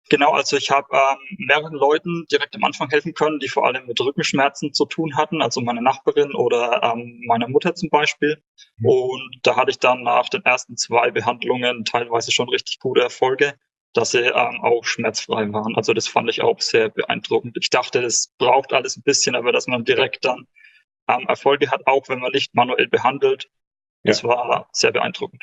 Genau, also ich habe mehreren Leuten direkt am Anfang helfen können, die vor allem mit Rückenschmerzen zu tun hatten, also meine Nachbarin oder meine Mutter zum Beispiel. Mhm. Und da hatte ich dann nach den ersten 2 Behandlungen teilweise schon richtig gute Erfolge, dass sie auch schmerzfrei waren. Also das fand ich auch sehr beeindruckend. Ich dachte, das braucht alles ein bisschen, aber dass man Ja, direkt dann Erfolge hat, auch wenn man nicht manuell behandelt, das ja. war sehr beeindruckend.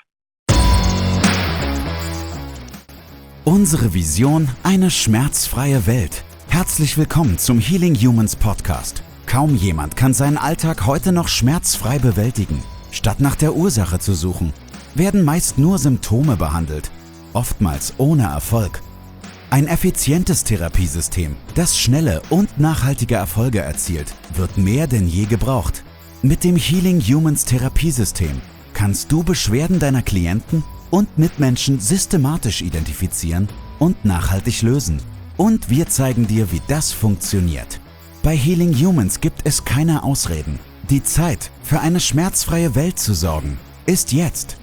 Unsere Vision: eine schmerzfreie Welt. Herzlich willkommen zum Healing Humans Podcast. Kaum jemand kann seinen Alltag heute noch schmerzfrei bewältigen. Statt nach der Ursache zu suchen, werden meist nur Symptome behandelt, oftmals ohne Erfolg. Ein effizientes Therapiesystem, das schnelle und nachhaltige Erfolge erzielt, wird mehr denn je gebraucht. Mit dem Healing Humans Therapiesystem kannst du Beschwerden deiner Klienten und Mitmenschen systematisch identifizieren und nachhaltig lösen. Und wir zeigen dir, wie das funktioniert. Bei Healing Humans gibt es keine Ausreden. Die Zeit, für eine schmerzfreie Welt zu sorgen, ist jetzt.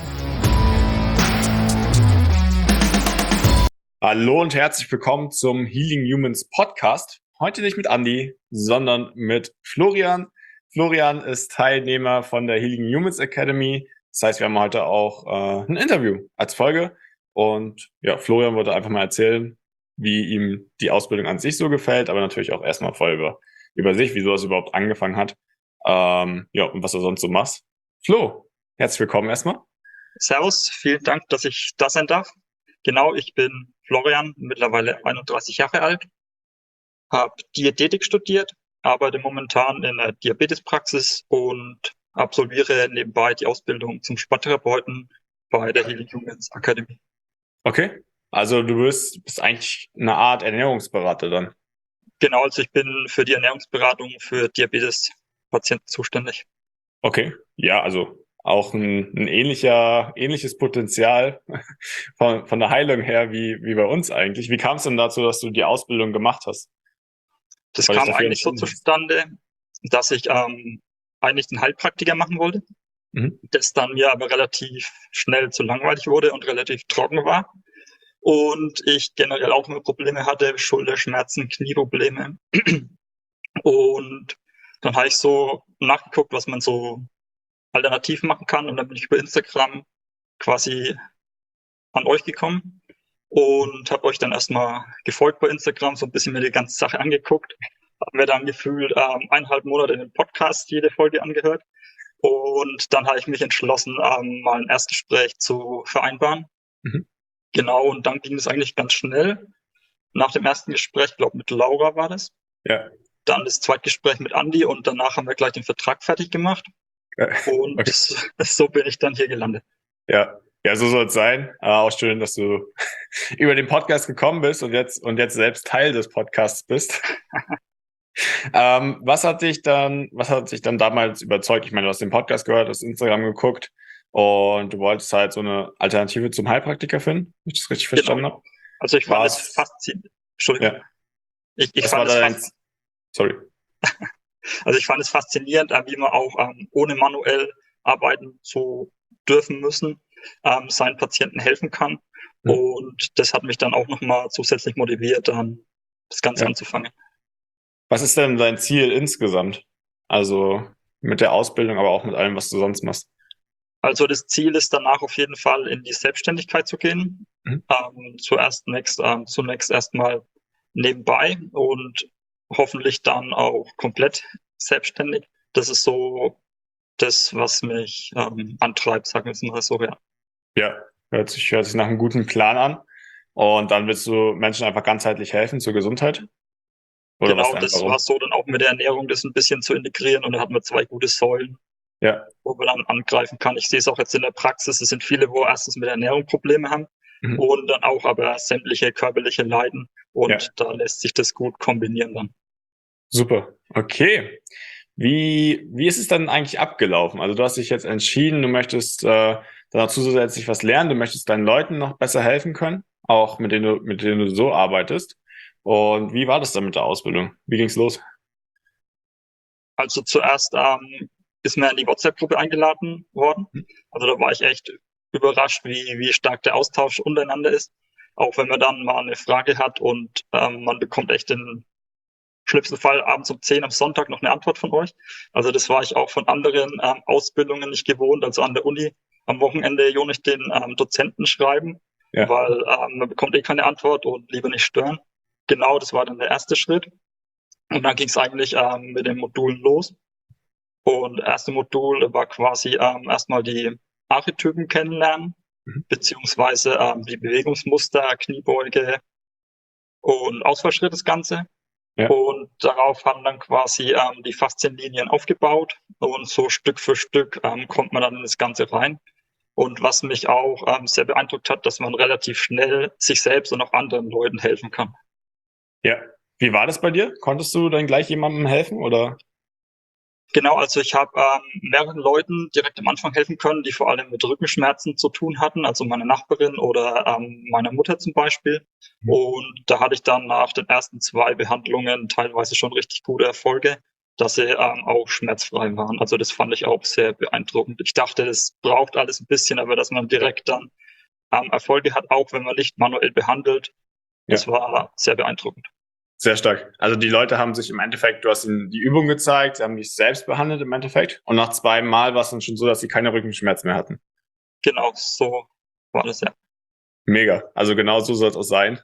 Hallo und herzlich willkommen zum Healing Humans Podcast. Heute nicht mit Andy, sondern mit Florian. Florian ist Teilnehmer von der Healing Humans Academy. Das heißt, wir haben heute auch ein Interview als Folge. Und ja, Florian wollte einfach mal erzählen, wie ihm die Ausbildung an sich so gefällt, aber natürlich auch erstmal voll über sich, wieso es überhaupt angefangen hat. Ja, und was er sonst so macht. Flo, herzlich willkommen erstmal. Servus, vielen Dank, dass ich da sein darf. Genau, ich bin Florian, mittlerweile 31 Jahre alt, habe Diätetik studiert, arbeite momentan in der Diabetespraxis und absolviere nebenbei die Ausbildung zum Sporttherapeuten bei der Healing Humans Academy. Okay. Also du bist eigentlich eine Art Ernährungsberater dann. Genau, also ich bin für die Ernährungsberatung für Diabetespatienten zuständig. Okay. Ja, also auch ein ähnliches Potenzial von der Heilung her wie bei uns eigentlich. Wie kam es denn dazu, dass du die Ausbildung gemacht hast? Das Weil dich kam dafür eigentlich so entschieden hast? zustande, dass ich eigentlich den Heilpraktiker machen wollte, Mhm. das dann mir aber relativ schnell zu langweilig wurde und relativ trocken war. Und ich generell auch immer Probleme hatte, Schulterschmerzen, Knieprobleme. Und dann habe ich so nachgeguckt, was man so alternativ machen kann. Und dann bin ich über Instagram quasi an euch gekommen und habe euch dann erstmal gefolgt bei Instagram, so ein bisschen mir die ganze Sache angeguckt. Habe mir dann gefühlt 1,5 Monate in den Podcast jede Folge angehört. Und dann habe ich mich entschlossen, mal ein Erstgespräch zu vereinbaren. Mhm. Genau, und dann ging es eigentlich ganz schnell. Nach dem ersten Gespräch, glaube mit Laura war das. Ja. Dann das Zweitgespräch mit Andy und danach haben wir gleich den Vertrag fertig gemacht. Ja. Und Okay. so bin ich dann hier gelandet. Ja. Ja, so soll es sein. Auch schön, dass du über den Podcast gekommen bist und jetzt selbst Teil des Podcasts bist. Was hat dich dann damals überzeugt? Ich meine, du hast den Podcast gehört, hast Instagram geguckt und du wolltest halt so eine Alternative zum Heilpraktiker finden, wenn ich das richtig Genau. verstanden habe. Also ich fand War es es, faszinierend. Entschuldigung. ja, Ich was war fand es da fast, sorry. also ich fand es faszinierend, wie man auch ohne manuell arbeiten zu dürfen müssen, seinen Patienten helfen kann. Hm. Und das hat mich dann auch nochmal zusätzlich motiviert, dann das Ganze Ja. anzufangen. Was ist denn dein Ziel insgesamt? Also mit der Ausbildung, aber auch mit allem, was du sonst machst. Also das Ziel ist danach auf jeden Fall in die Selbstständigkeit zu gehen. Mhm. Zunächst erstmal nebenbei und hoffentlich dann auch komplett selbstständig. Das ist so das, was mich antreibt, sagen wir es mal so, ja. Ja, hört sich nach einem guten Plan an. Und dann willst du Menschen einfach ganzheitlich helfen zur Gesundheit? Oder was Genau, denn? das war Warum? so dann auch mit der Ernährung, das ein bisschen zu integrieren und da hatten wir 2 gute Säulen, Ja. wo man dann angreifen kann. Ich sehe es auch jetzt in der Praxis, es sind viele, wo erstens mit der Ernährung Probleme haben Mhm. und dann auch aber sämtliche körperliche Leiden Ja. und da lässt sich das gut kombinieren dann. Super. Okay. Wie ist es dann eigentlich abgelaufen? Also du hast dich jetzt entschieden, du möchtest da zusätzlich was lernen, du möchtest deinen Leuten noch besser helfen können, auch mit denen du so arbeitest. Und wie war das dann mit der Ausbildung? Wie ging's los? Also zuerst ist mir in die WhatsApp-Gruppe eingeladen worden. Also da war ich echt überrascht, wie stark der Austausch untereinander ist. auch wenn man dann mal eine Frage hat und man bekommt echt im schlimmsten Fall abends um 10 am Sonntag noch eine Antwort von euch. Also das war ich auch von anderen Ausbildungen nicht gewohnt. Also an der Uni am Wochenende nicht den Dozenten schreiben, weil man bekommt eh keine Antwort und lieber nicht stören. Genau, das war dann der erste Schritt. Und dann ging es eigentlich mit den Modulen los. Und das erste Modul war quasi erstmal die Archetypen kennenlernen, beziehungsweise die Bewegungsmuster, Kniebeuge und Ausfallschritt das Ganze. Ja. Und darauf haben dann quasi die Faszienlinien aufgebaut und so Stück für Stück kommt man dann in das Ganze rein. Und was mich auch sehr beeindruckt hat, dass man relativ schnell sich selbst und auch anderen Leuten helfen kann. Ja. Wie war das bei dir? Konntest du dann gleich jemandem helfen oder? Genau, also ich habe mehreren Leuten direkt am Anfang helfen können, die vor allem mit Rückenschmerzen zu tun hatten, also meine Nachbarin oder meine Mutter zum Beispiel. Und da hatte ich dann nach den ersten 2 Behandlungen teilweise schon richtig gute Erfolge, dass sie auch schmerzfrei waren. Also das fand ich auch sehr beeindruckend. Ich dachte, das braucht alles ein bisschen, aber dass man direkt dann Erfolge hat, auch wenn man nicht manuell behandelt, das war sehr beeindruckend. Sehr stark. Also die Leute haben sich im Endeffekt, du hast ihnen die Übung gezeigt, sie haben dich selbst behandelt im Endeffekt und nach 2 Mal war es dann schon so, dass sie keine Rückenschmerzen mehr hatten. Genau, so war das, ja. Mega. Also genau so soll es auch sein.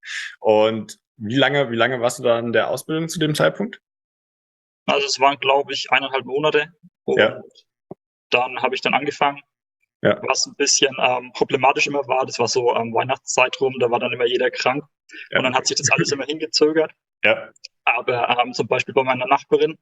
Und wie lange warst du da in der Ausbildung zu dem Zeitpunkt? Also es waren, glaube ich, 1,5 Monate und dann habe ich dann angefangen. Ja. Was ein bisschen problematisch immer war, das war so Weihnachtszeit rum, da war dann immer jeder krank und dann hat sich das alles immer hingezögert. Ja. Aber zum Beispiel bei meiner Nachbarin,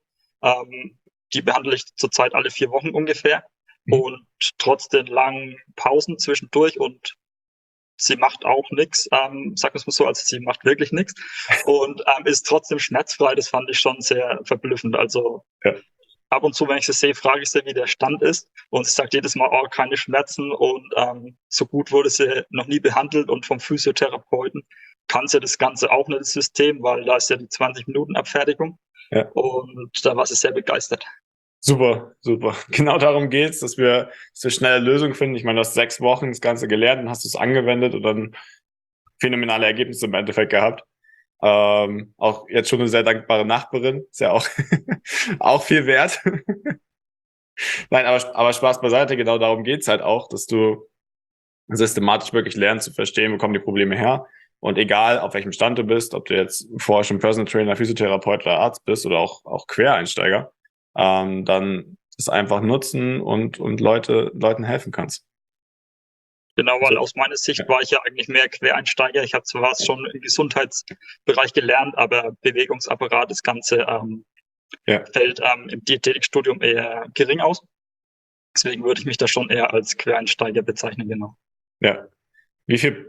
die behandle ich zurzeit alle 4 Wochen ungefähr und trotz den langen Pausen zwischendurch und sie macht auch nichts, sagen wir es mal so, also sie macht wirklich nichts und ist trotzdem schmerzfrei, das fand ich schon sehr verblüffend. Also ab und zu, wenn ich sie sehe, frage ich sie, wie der Stand ist. Und sie sagt jedes Mal, oh, keine Schmerzen. Und so gut wurde sie noch nie behandelt. Und vom Physiotherapeuten kann sie das Ganze auch nicht, das System, weil da ist ja die 20-Minuten-Abfertigung. Ja. Und da war sie sehr begeistert. Super, super. Genau darum geht's, dass wir schnelle Lösungen finden. Ich meine, du hast 6 Wochen das Ganze gelernt und hast es angewendet und dann phänomenale Ergebnisse im Endeffekt gehabt. Auch jetzt schon eine sehr dankbare Nachbarin, ist ja auch, auch viel wert. Nein, aber Spaß beiseite, genau darum geht's halt auch, dass du systematisch wirklich lernst zu verstehen, wo kommen die Probleme her. Und egal, auf welchem Stand du bist, ob du jetzt vorher schon Personal Trainer, Physiotherapeut oder Arzt bist oder auch Quereinsteiger, dann das einfach nutzen und Leuten helfen kannst. Genau, weil aus meiner Sicht war ich ja eigentlich mehr Quereinsteiger. Ich habe zwar schon im Gesundheitsbereich gelernt, aber Bewegungsapparat, das Ganze fällt im Diätetikstudium eher gering aus. Deswegen würde ich mich da schon eher als Quereinsteiger bezeichnen, genau. Ja. Wie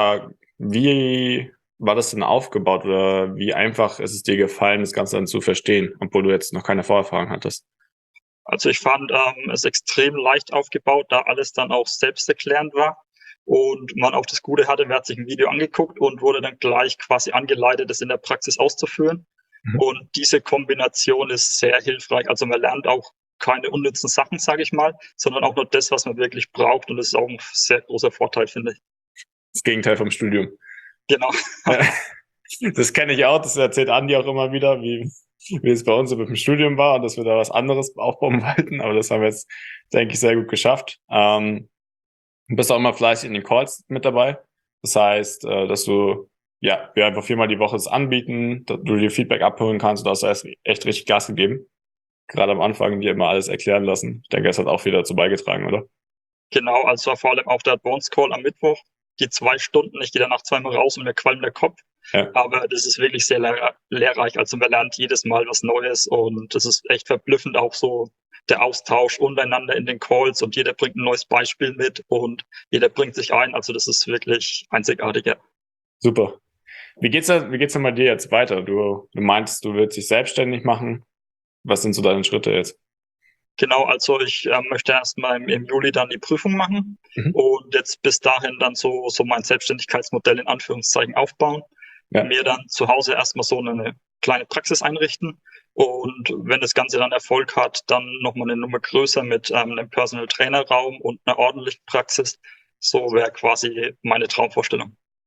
war das denn aufgebaut oder wie einfach ist es dir gefallen, das Ganze dann zu verstehen, obwohl du jetzt noch keine Vorerfahrung hattest? Also ich fand es extrem leicht aufgebaut, da alles dann auch selbsterklärend war und man auch das Gute hatte, man hat sich ein Video angeguckt und wurde dann gleich quasi angeleitet, das in der Praxis auszuführen. Und diese Kombination ist sehr hilfreich. Also man lernt auch keine unnützen Sachen, sage ich mal, sondern auch nur das, was man wirklich braucht. Und das ist auch ein sehr großer Vorteil, finde ich. Das Gegenteil vom Studium. Genau. Das kenne ich auch, das erzählt Andi auch immer wieder, wie es bei uns mit dem Studium war und dass wir da was anderes aufbauen wollten. Aber das haben wir jetzt, denke ich, sehr gut geschafft. Du bist auch immer fleißig in den Calls mit dabei. Das heißt, dass wir einfach 4-mal die Woche es anbieten, dass du dir Feedback abholen kannst. Du hast echt richtig Gas gegeben. Gerade am Anfang dir immer alles erklären lassen. Ich denke, das hat auch viel dazu beigetragen, oder? Genau, also vor allem auch der Advanced Call am Mittwoch. Die 2 Stunden, ich gehe danach 2-mal raus und mir qualmt der Kopf. Ja. Aber das ist wirklich sehr lehrreich. Also man lernt jedes Mal was Neues und das ist echt verblüffend auch so der Austausch untereinander in den Calls und jeder bringt ein neues Beispiel mit und jeder bringt sich ein. Also das ist wirklich einzigartig, ja. Super. Wie geht's denn bei dir jetzt weiter? Du meintest, du willst dich selbstständig machen. Was sind so deine Schritte jetzt? Genau, also ich möchte erstmal im Juli dann die Prüfung machen und jetzt bis dahin dann so mein Selbstständigkeitsmodell in Anführungszeichen aufbauen. Ja. Mir dann zu Hause erstmal so eine kleine Praxis einrichten und wenn das Ganze dann Erfolg hat, dann nochmal eine Nummer größer mit einem Personal Trainer Raum und einer ordentlichen Praxis. So wäre quasi meine Traumvorstellung.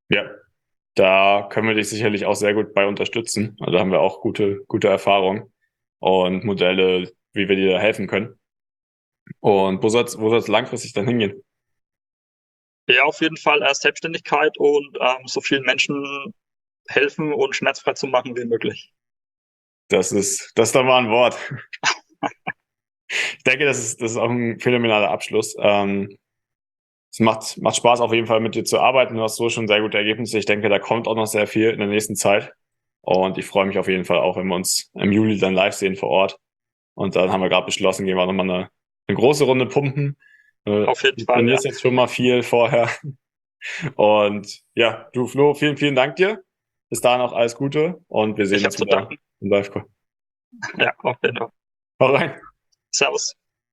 Ja, da können wir dich sicherlich auch sehr gut bei unterstützen. Also da haben wir auch gute Erfahrungen und Modelle, wie wir dir da helfen können. Und wo soll's langfristig dann hingehen? Ja, auf jeden Fall erst Selbstständigkeit und so vielen Menschen helfen und schmerzfrei zu machen wie möglich. Das ist doch mal ein Wort. Ich denke, das ist auch ein phänomenaler Abschluss. Es macht Spaß auf jeden Fall mit dir zu arbeiten. Du hast so schon sehr gute Ergebnisse. Ich denke, da kommt auch noch sehr viel in der nächsten Zeit. Und ich freue mich auf jeden Fall auch, wenn wir uns im Juli dann live sehen vor Ort. Und dann haben wir gerade beschlossen, gehen wir nochmal eine große Runde pumpen. Auf jeden Fall. Du trainierst jetzt schon mal viel vorher. Und ja, du Flo, vielen Dank dir. Bis dahin auch alles Gute und wir sehen uns wieder im Live-Call. Ja, auf jeden Fall. Hau rein. Servus.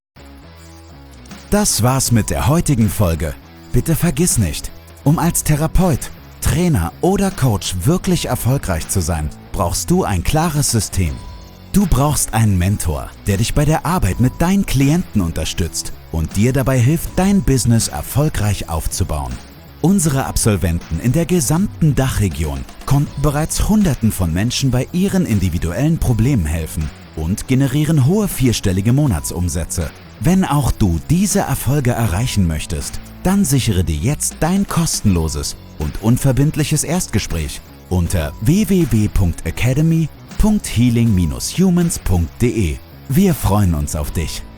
Das war's mit der heutigen Folge. Bitte vergiss nicht, um als Therapeut, Trainer oder Coach wirklich erfolgreich zu sein, brauchst du ein klares System. Du brauchst einen Mentor, der dich bei der Arbeit mit deinen Klienten unterstützt und dir dabei hilft, dein Business erfolgreich aufzubauen. Unsere Absolventen in der gesamten Dachregion konnten bereits Hunderten von Menschen bei ihren individuellen Problemen helfen und generieren hohe vierstellige Monatsumsätze. Wenn auch du diese Erfolge erreichen möchtest, dann sichere dir jetzt dein kostenloses und unverbindliches Erstgespräch unter www.academy.healing-humans.de. Wir freuen uns auf dich.